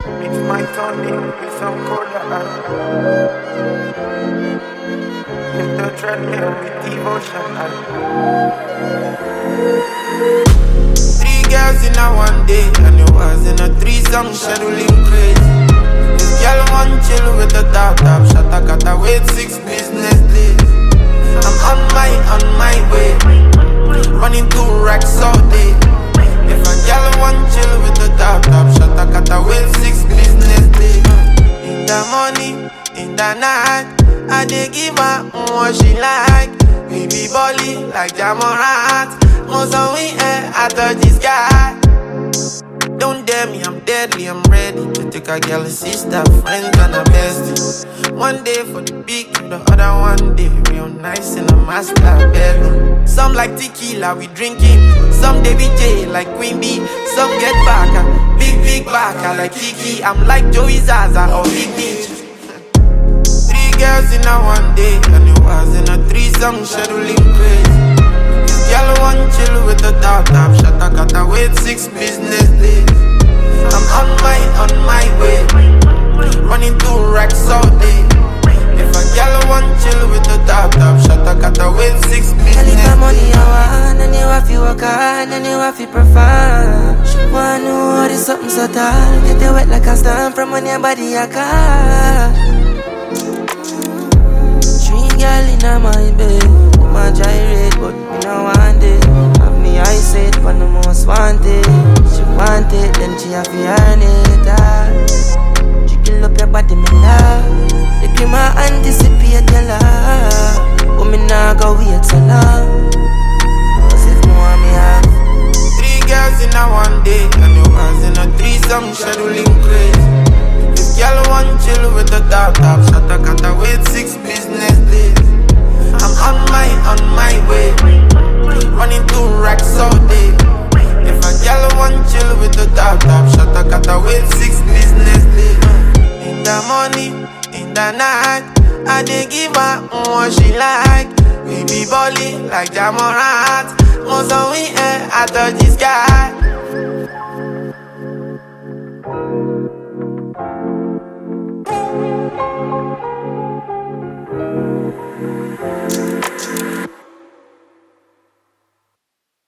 It's my turning with some cola. Hit the treadmill with devotion. Three girls in a one day, and it was in a threesome scheduling crazy. This girl want chill with the top, shut a got wait 6 business days. I'm on my way, running 2 racks all day. If a girl want chill with the top, shut a got wait 6 business days. In the morning, in the night, I dey give her what she like. Baby Bolly like Jamorant. Most of we I touch this guy. Don't dare me, I'm deadly, I'm ready to take a girl, a sister, friends and a bestie. One day for the big, the other one day real nice in a master bedroom. Some like tequila, we drinking. Some Davy J like Queen Bee. Some get back, big back, like Kiki. I'm like Joey Zaza or Big B. 3 girls in a one day, and it was in a threesome scheduling crazy. Girl want chill with the top, shut a got wait 6 business days. I'm on my way, running 2 racks all day. If a girl want chill with the top, shut a got wait 6 business days. Tell money you want, and you have to work hard, and you have to perform. She wanna know there's something so tall, get you wet like a storm from on your body a car. 3 girl in my bed. My gyrate, but me no want it. Have me eyes set on the most wanted. She want it, then she have to earn it. Jiggle up your body, me love. The cream I anticipate your love, but me nah go wait so long. Cause if me want me have 3 girls in a one day, and it was in a threesome scheduling crazy. If girl want chill with the top, shut a got wait 6 business days. I'm on my way, running 2 racks all day. If a girl want chill with the top, shut a got wait 6 business days. In the morning, in the night, I dey give her what she like. Baby Bolly like Jamorant. Most of we I touch this guy.